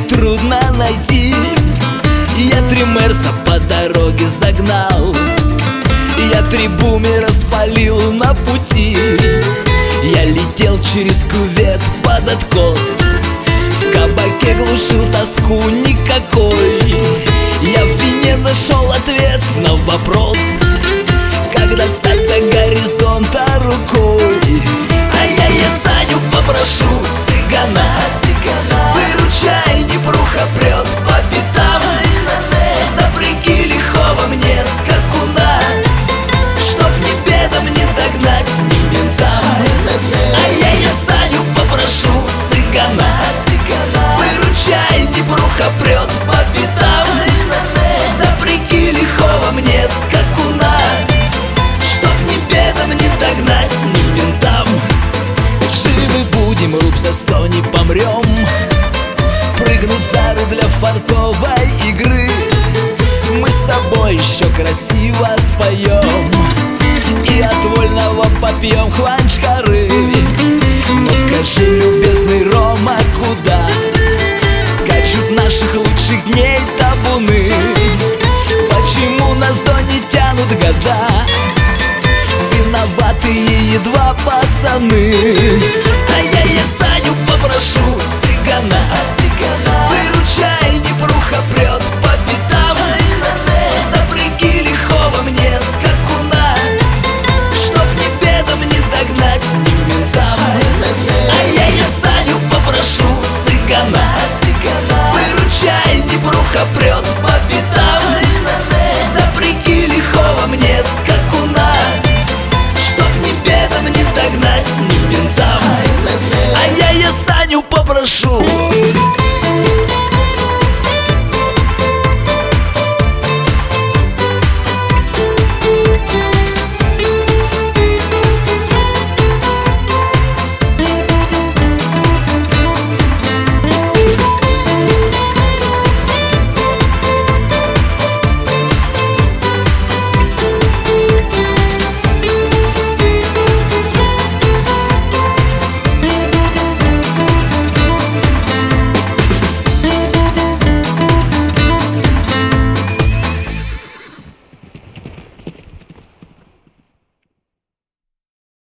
трудно найти. Я 3 мерса по дороге загнал, я 3 бумера спалил на пути. Я летел через кювет под откос, в кабаке глушил тоску никакой. Я в вине нашел ответ на вопрос, как достать до горизонта рукой. А я Саню попрошу, цыгана, выручай, Днепруха прет по пятам. Запряги лихого мне скакуна, чтоб ни бедам не догнать, ни ментам. А я Саню попрошу, цыгана, выручай, Днепруха прет по пятам. Запряги лихого мне скакуна, чтоб ни бедам не догнать, ни ментам. Живы будем, руб за 100 не помрем, прыгнув за руль для фартовой игры. Мы с тобой еще красиво споем и от вольного попьем хванчкары. Но скажи, любезный Рома, куда скачут наших лучших дней табуны? Почему на зоне тянут года виноватые едва пацаны? А я Саню попрошу, цыгана, выручай, Днепруха прет по пятам. Запряги лихого мне скакуна, чтоб ни бедам не догнать, ни ментам. А я Саню попрошу, цыгана, выручай, Днепруха прет по пятам. Запряги лихого мне скакуна, чтоб ни бедам не догнать, ни ментам. А я Саню попрошу.